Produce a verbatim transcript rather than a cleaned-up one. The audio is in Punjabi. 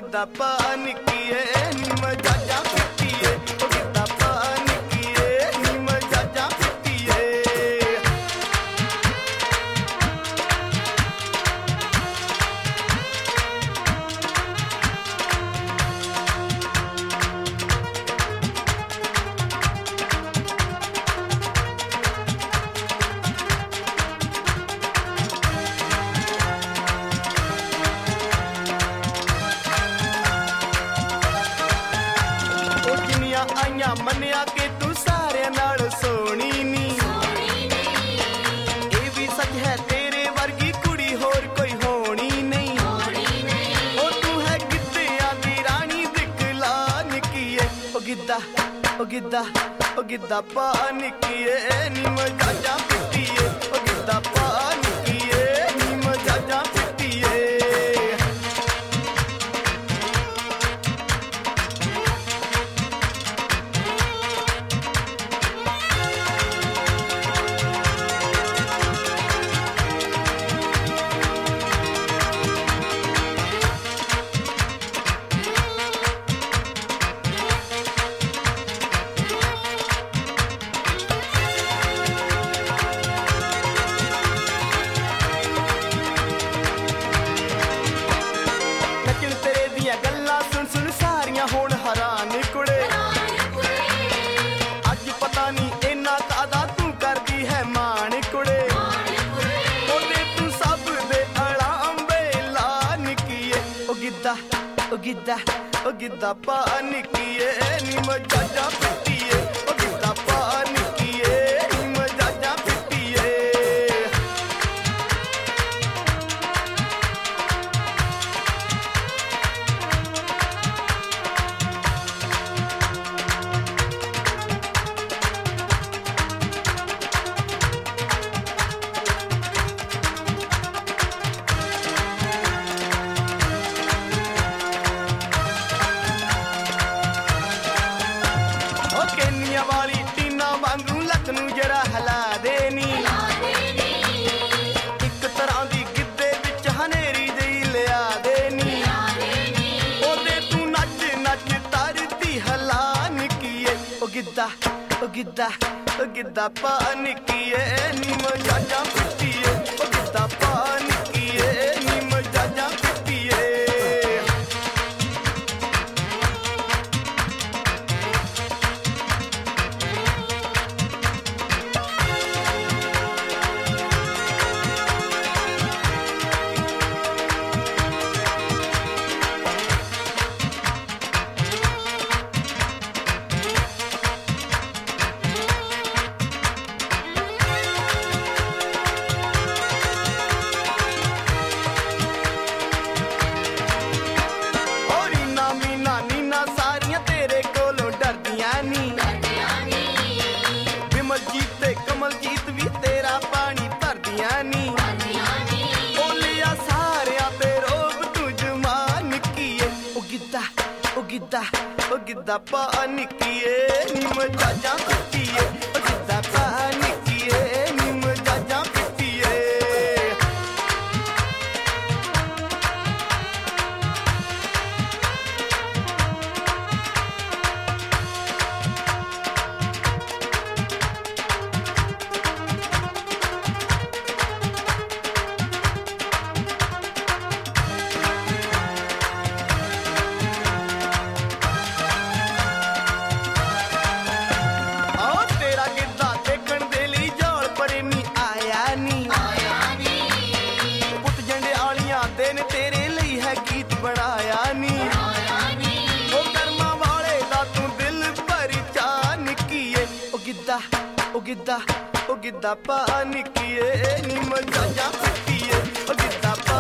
ਗਿੱਧਾ ਪਾ ਨਿੱਕੀਏ ਨੀ ਮਜਾਜਾਂ ਪਿੱਟੀਏ ਉਹ ਗਿੱਧਾ ਪਾ ਨਿੱਕੀਏ ਨੀ ਮਜਾਜਾਂ ਪਿੱਟੀਏ ਆਈਆਂ ਮੰਨਿਆ ਕਿ ਤੂੰ ਸਾਰਿਆਂ ਨਾਲ ਸੋਹਣੀ ਨੀ ਇਹ ਵੀ ਸੱਚ ਹੈ ਤੇਰੇ ਵਰਗੀ ਕੁੜੀ ਹੋਰ ਕੋਈ ਹੋਣੀ ਨਹੀਂ ਉਹ ਤੂੰ ਹੈ ਗਿੱਧਿਆਂ ਦੀ ਰਾਣੀ ਦਿਖਲਾ ਨਿੱਕੀਏ ਉਹ ਗਿੱਧਾ ਉਹ ਗਿੱਧਾ ਉਹ ਗਿੱਧਾ ਪਾ ਨਿੱਕੀਏ ਨੀ ਮਜਾਜਾਂ ਪਿੱਟੀਏ ਉਹ ਗਿੱਧਾ ਪਾ ਨਿੱਕੀਏ ਨੀ ਮਜਾਜਾਂ ਪਿੱਟੀਏ ਗੱਲਾਂ ਸੁਣ ਸੁਣ ਸਾਰੀਆਂ ਹੋਣ ਹੈਰਾਨ ਕੁੜੇ ਅੱਜ ਪਤਾ ਨਹੀਂ ਇੰਨਾ ਕਾਦਾ ਤੂੰ ਕਰਦੀ ਹੈ ਮਾਣ ਕੁੜੇ ਉਹਦੇ ਤੂੰ ਸਭ ਦੇ ਅਲਾਂਬੇ ਲਾ ਨਿੱਕੀਏ ਉਹ ਗਿੱਧਾ ਉਹ ਗਿੱਧਾ ਉਹ ਗਿੱਧਾ ਪਾ ਨਿੱਕੀਏ ਨੀ ਮਜਾਜਾਂ ਪਿੱਟੀਏ ਉਹ ਗਿੱਧਾ ਪਾ ਨਿੱਕੀਏ ਨੀ ਮਜਾਜਾਂ ਪਿੱਟੀਏ ਵਾਲੀ ਟੀਨਾ ਵਾਂਗੂ ਲੱਕ ਨੂੰ ਜਰਾ ਹਿਲਾ ਦੇ ਨੀ ਇੱਕ ਤਰ੍ਹਾਂ ਦੀ ਗਿੱਧੇ ਵਿੱਚ ਹਨੇਰੀ ਜਿਹੀ ਲਿਆ ਦੇ ਨੀ ਉਹਦੇ ਤੂੰ ਨੱਚ ਨੱਚ ਤਰਦੀ ਹਲਾ ਨਿੱਕੀਏ ਉਹ ਗਿੱਧਾ ਉਹ ਗਿੱਧਾ ਉਹ ਗਿੱਧਾ ਪਾ ਨਿੱਕੀਏ ਨੀ ਮਜਾਜਾਂ ਪਿੱਟੀਏ ਉਹ ਗਿੱਧਾ ਪਾ ਨਿੱਕੀਏ ਨੀ ਮਜਾਜਾਂ ਪਿੱਟੀਏ ਸਾਰੀਆਂ ਤੇਰੇ ਕੋਲੋਂ ਡਰਦੀਆਂ ਨੀ ਵਿਮਲਜੀਤ ਤੇ ਕਮਲਜੀਤ ਵੀ ਤੇਰਾ ਪਾਣੀ ਭਰਦੀਆਂ ਨੀ ਬੋਲਿਆ ਸਾਰਿਆਂ ਤੇ ਰੋਬ ਤੂੰ ਜਮਾ ਨਿੱਕੀਏ ਉਹ ਗਿੱਧਾ ਉਹ ਗਿੱਧਾ ਉਹ ਗਿੱਧਾ ਪਾ ਨਿੱਕੀਏ ਨੀ ਮਜਾਜਾਂ ਪਿੱਟੀਏ ਉਹ ਗਿੱਧਾ ਪਾ ਨਿੱਕੀਏ ਨੀ ਮਜਾਜਾਂ ਪਿੱਟੀਏ ਤੇਰੇ ਲਈ ਹੈ ਗੀਤ ਬਣਾਇਆ ਨੀ ਉਹ ਕਰਮਾਂ ਵਾਲੇ ਦਾ ਤੂੰ ਦਿਲ ਭਰ ਚਾ ਨਿੱਕੀਏ ਉਹ ਗਿੱਧਾ ਉਹ ਗਿੱਧਾ ਉਹ ਗਿੱਧਾ ਪਾ ਨਿੱਕੀਏ ਨੀ ਮਜਾਜਾਂ ਪਿੱਟੀਏ ਉਹ ਗਿੱਧਾ